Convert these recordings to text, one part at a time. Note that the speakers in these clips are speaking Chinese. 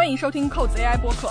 欢迎收听扣子 AI 播客。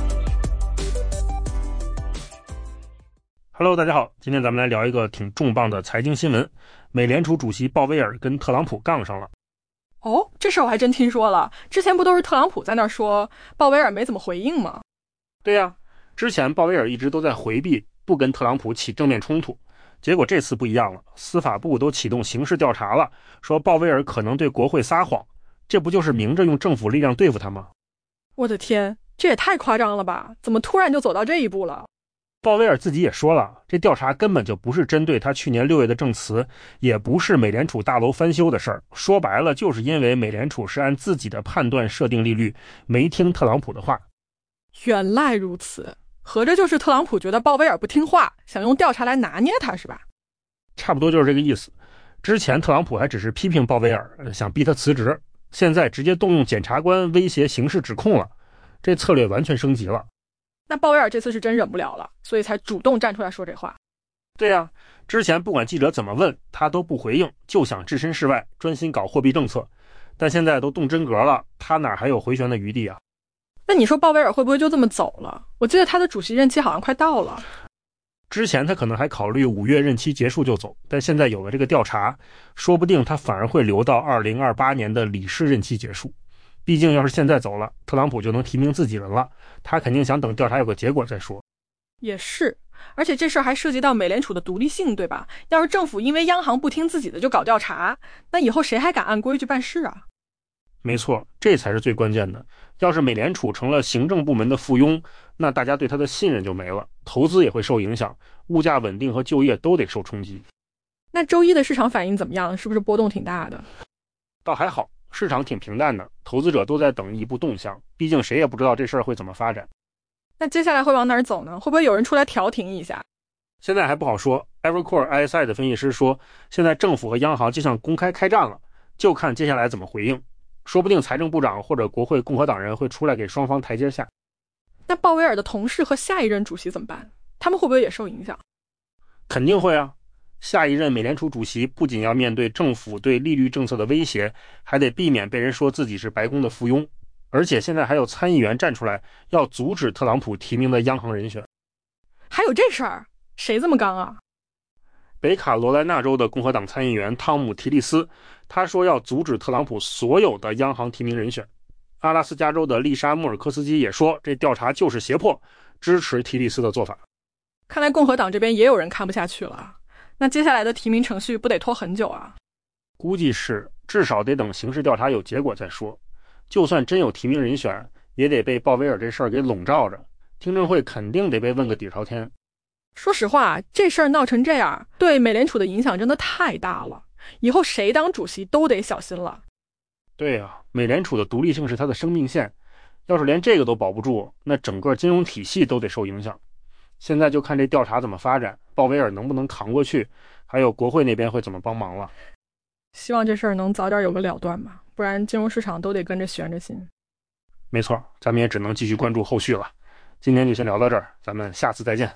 Hello， 大家好，今天咱们来聊一个挺重磅的财经新闻，美联储主席鲍威尔跟特朗普杠上了。 哦，这事儿我还真听说了，之前不都是特朗普在那儿说，鲍威尔没怎么回应吗？ 对呀，之前鲍威尔一直都在回避，不跟特朗普起正面冲突，结果这次不一样了，司法部都启动刑事调查了，说鲍威尔可能对国会撒谎，这不就是明着用政府力量对付他吗？ 我的天，这也太夸张了吧，怎么突然就走到这一步了？ 鲍威尔自己也说了，这调查根本就不是针对他去年6月的证词，也不是美联储大楼翻修的事儿，说白了就是因为美联储是按自己的判断设定利率，没听特朗普的话。 原来如此，合着就是特朗普觉得鲍威尔不听话，想用调查来拿捏他是吧？ 差不多就是这个意思。之前特朗普还只是批评鲍威尔，想逼他辞职，现在直接动用检察官威胁刑事指控了，这策略完全升级了。 那鲍威尔这次是真忍不了了，所以才主动站出来说这话。 对呀，之前不管记者怎么问，他都不回应，就想置身事外，专心搞货币政策。但现在都动真格了，他哪还有回旋的余地啊？ 那你说鲍威尔会不会就这么走了？我记得他的主席任期好像快到了。 之前他可能还考虑5月任期结束就走，但现在有了这个调查，说不定他反而会留到2028年的理事任期结束。毕竟要是现在走了，特朗普就能提名自己人了，他肯定想等调查有个结果再说。 也是，而且这事儿还涉及到美联储的独立性，对吧？要是政府因为央行不听自己的就搞调查，那以后谁还敢按规矩办事啊？ 没错，这才是最关键的。要是美联储成了行政部门的附庸，那大家对他的信任就没了，投资也会受影响，物价稳定和就业都得受冲击。 那周一的市场反应怎么样？是不是波动挺大的？ 倒还好，市场挺平淡的，投资者都在等一步动向，毕竟谁也不知道这事儿会怎么发展。 那接下来会往哪儿走呢？会不会有人出来调停一下？ 现在还不好说。Evercore ISI 的分析师说，现在政府和央行就像公开开战了，就看接下来怎么回应。说不定财政部长或者国会共和党人会出来给双方台阶下。 那鲍威尔的同事和下一任主席怎么办？他们会不会也受影响？ 肯定会啊。下一任美联储主席不仅要面对政府对利率政策的威胁，还得避免被人说自己是白宫的附庸，而且现在还有参议员站出来要阻止特朗普提名的央行人选。 还有这事儿？谁这么刚啊？ 北卡罗来纳州的共和党参议员汤姆·提利斯，他说要阻止特朗普所有的央行提名人选。阿拉斯加州的丽莎·穆尔科斯基也说，这调查就是胁迫，支持提利斯的做法。 看来共和党这边也有人看不下去了，那接下来的提名程序不得拖很久啊？ 估计是，至少得等刑事调查有结果再说。就算真有提名人选，也得被鲍威尔这事儿给笼罩着，听证会肯定得被问个底朝天。 说实话，这事儿闹成这样，对美联储的影响真的太大了，以后谁当主席都得小心了。 对啊，美联储的独立性是它的生命线，要是连这个都保不住，那整个金融体系都得受影响。现在就看这调查怎么发展，鲍威尔能不能扛过去，还有国会那边会怎么帮忙了。 希望这事儿能早点有个了断吧，不然金融市场都得跟着悬着心。 没错，咱们也只能继续关注后续了。今天就先聊到这儿，咱们下次再见。